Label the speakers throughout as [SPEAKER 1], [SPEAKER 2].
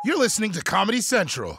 [SPEAKER 1] You're listening to Comedy Central.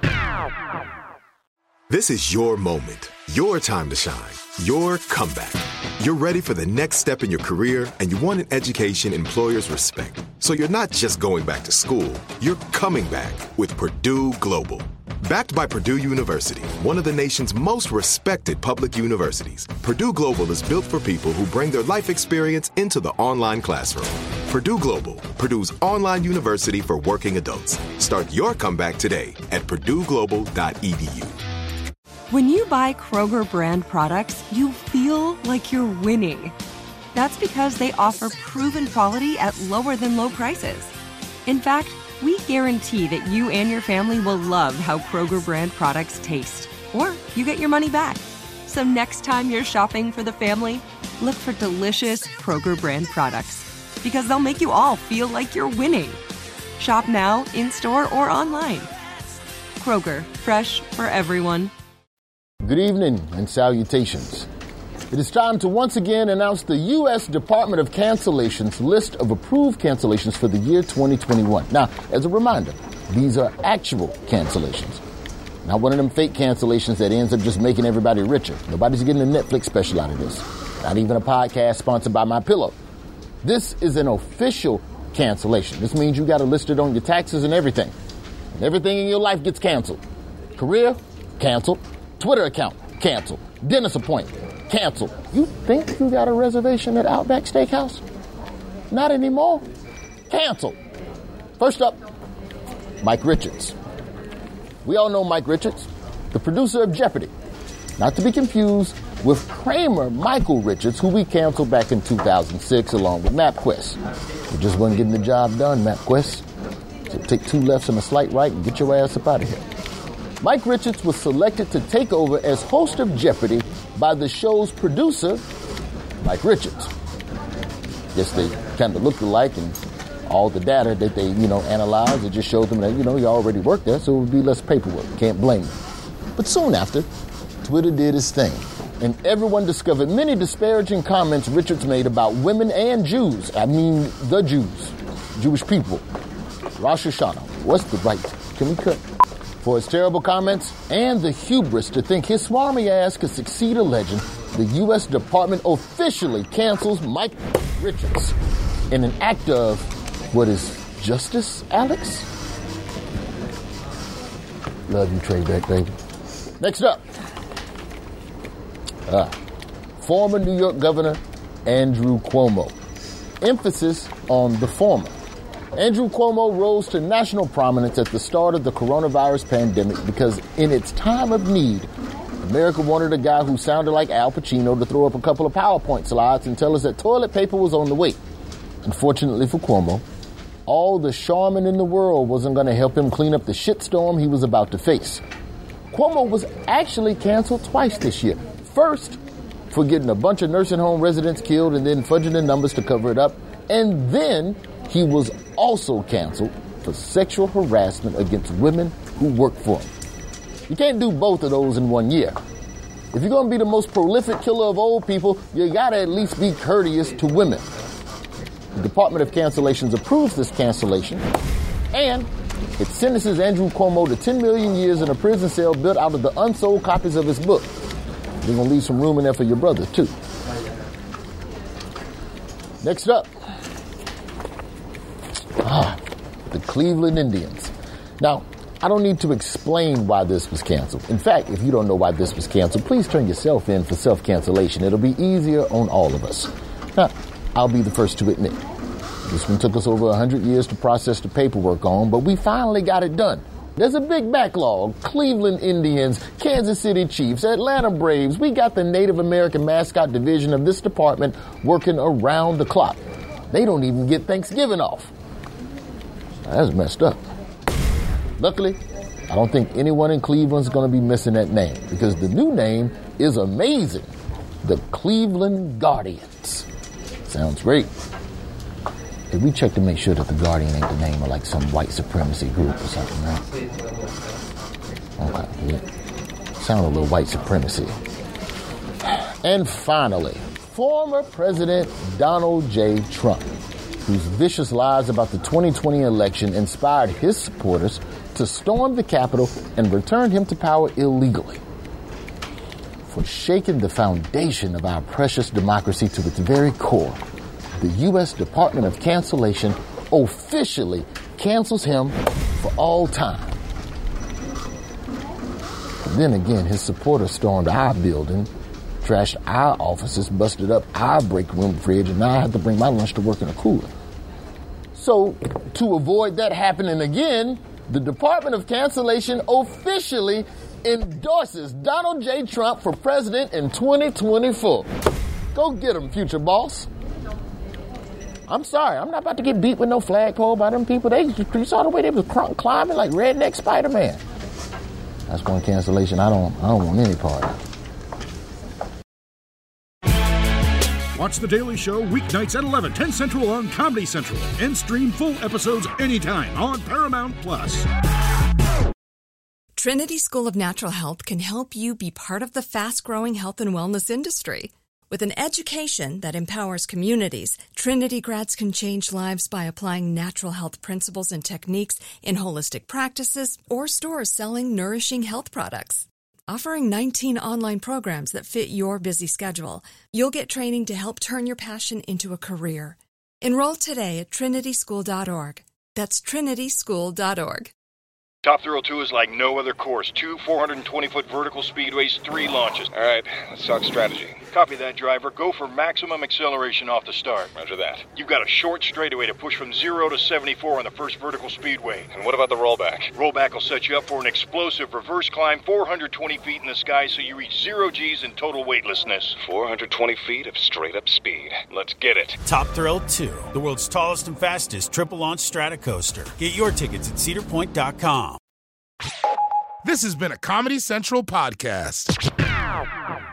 [SPEAKER 2] This is your moment, your time to shine, your comeback. You're ready for the next step in your career, and you want an education employers respect. So you're not just going back to school, you're coming back with Purdue Global. Backed by Purdue University, one of the nation's most respected public universities, Purdue Global is built for people who bring their life experience into the online classroom. Purdue Global, Purdue's online university for working adults. Start your comeback today at purdueglobal.edu.
[SPEAKER 3] When you buy Kroger brand products, you feel like you're winning. That's because they offer proven quality at lower than low prices. In fact, we guarantee that you and your family will love how Kroger brand products taste, or you get your money back. So next time you're shopping for the family, look for delicious Kroger brand products, because they'll make you all feel like you're winning. Shop now, in-store, or online. Kroger, fresh for everyone.
[SPEAKER 4] Good evening and salutations. It is time to once again announce the U.S. Department of Cancellations list of approved cancellations for the year 2021. Now, as a reminder, these are actual cancellations. Not one of them fake cancellations that ends up just making everybody richer. Nobody's getting a Netflix special out of this. Not even a podcast sponsored by MyPillow. This is an official cancellation. This means you got to list it on your taxes and everything. And everything in your life gets canceled. Career, canceled. Twitter account, canceled. Dentist appointment, canceled. You think you got a reservation at Outback Steakhouse? Not anymore. Canceled. First up, Mike Richards. We all know Mike Richards, the producer of Jeopardy! Not to be confused with Kramer Michael Richards, who we canceled back in 2006 along with MapQuest. You just wasn't getting the job done, MapQuest. So take 2 lefts and a slight right and get your ass up out of here. Mike Richards was selected to take over as host of Jeopardy! By the show's producer, Mike Richards. Guess they kind of looked alike, and all the data that they, analyzed, it just showed them that, he already worked there, so it would be less paperwork. Can't blame him. But soon after, Twitter did his thing, and everyone discovered many disparaging comments Richards made about women and Jews. I mean, the Jews. Jewish people. Rosh Hashanah. What's the right? Can we cut? For his terrible comments and the hubris to think his smarmy ass could succeed a legend, the U.S. Department officially cancels Mike Richards in an act of, what is justice, Alex? Love you, Trey Beck, baby. Next up, former New York Governor Andrew Cuomo. Emphasis on the former. Andrew Cuomo rose to national prominence at the start of the coronavirus pandemic because in its time of need, America wanted a guy who sounded like Al Pacino to throw up a couple of PowerPoint slides and tell us that toilet paper was on the way. Unfortunately for Cuomo, all the charmin in the world wasn't going to help him clean up the shitstorm he was about to face. Cuomo was actually canceled twice this year. First, for getting a bunch of nursing home residents killed and then fudging the numbers to cover it up. And then he was also canceled for sexual harassment against women who work for him. You can't do both of those in 1 year. If you're going to be the most prolific killer of old people, you got to at least be courteous to women. The Department of Cancellations approves this cancellation, and it sentences Andrew Cuomo to 10 million years in a prison cell built out of the unsold copies of his book. They're going to leave some room in there for your brother, too. Next up, the Cleveland Indians. Now, I don't need to explain why this was canceled. In fact, if you don't know why this was canceled, please turn yourself in for self-cancellation. It'll be easier on all of us. Now, I'll be the first to admit, this one took us over 100 years to process the paperwork on, but we finally got it done. There's a big backlog. Cleveland Indians, Kansas City Chiefs, Atlanta Braves. We got the Native American mascot division of this department working around the clock. They don't even get Thanksgiving off. That's messed up. Luckily, I don't think anyone in Cleveland's going to be missing that name because the new name is amazing. The Cleveland Guardians. Sounds great. Did we check to make sure that the Guardian ain't the name of like some white supremacy group or something, right? Okay, yeah. Sound a little white supremacy. And finally, former President Donald J. Trump. whose vicious lies about the 2020 election inspired his supporters to storm the Capitol and return him to power illegally. For shaking the foundation of our precious democracy to its very core, the U.S. Department of Cancellation officially cancels him for all time. Then again, his supporters stormed our building, trashed our offices, busted up our break room fridge, and now I have to bring my lunch to work in a cooler. So, to avoid that happening again, the Department of Cancellation officially endorses Donald J. Trump for president in 2024. Go get him, future boss. I'm sorry, I'm not about to get beat with no flagpole by them people. You saw the way they was climbing like redneck Spider-Man. That's one cancellation I don't want any part of.
[SPEAKER 5] Watch The Daily Show weeknights at 11, 10 Central on Comedy Central. And stream full episodes anytime on Paramount+.
[SPEAKER 6] Trinity School of Natural Health can help you be part of the fast-growing health and wellness industry. With an education that empowers communities, Trinity grads can change lives by applying natural health principles and techniques in holistic practices or stores selling nourishing health products. Offering 19 online programs that fit your busy schedule, you'll get training to help turn your passion into a career. Enroll today at trinityschool.org. That's trinityschool.org.
[SPEAKER 7] Top Thrill 2 is like no other course. 2 420-foot vertical speedways, 3 launches.
[SPEAKER 8] All right, let's talk strategy.
[SPEAKER 7] Copy that, driver. Go for maximum acceleration off the start.
[SPEAKER 8] Roger that.
[SPEAKER 7] You've got a short straightaway to push from 0 to 74 on the first vertical speedway.
[SPEAKER 8] And what about the rollback?
[SPEAKER 7] Rollback will set you up for an explosive reverse climb 420 feet in the sky so you reach 0 G's in total weightlessness.
[SPEAKER 8] 420 feet of straight-up speed. Let's get it.
[SPEAKER 9] Top Thrill 2, the world's tallest and fastest triple-launch stratocoaster. Get your tickets at cedarpoint.com.
[SPEAKER 1] This has been a Comedy Central podcast.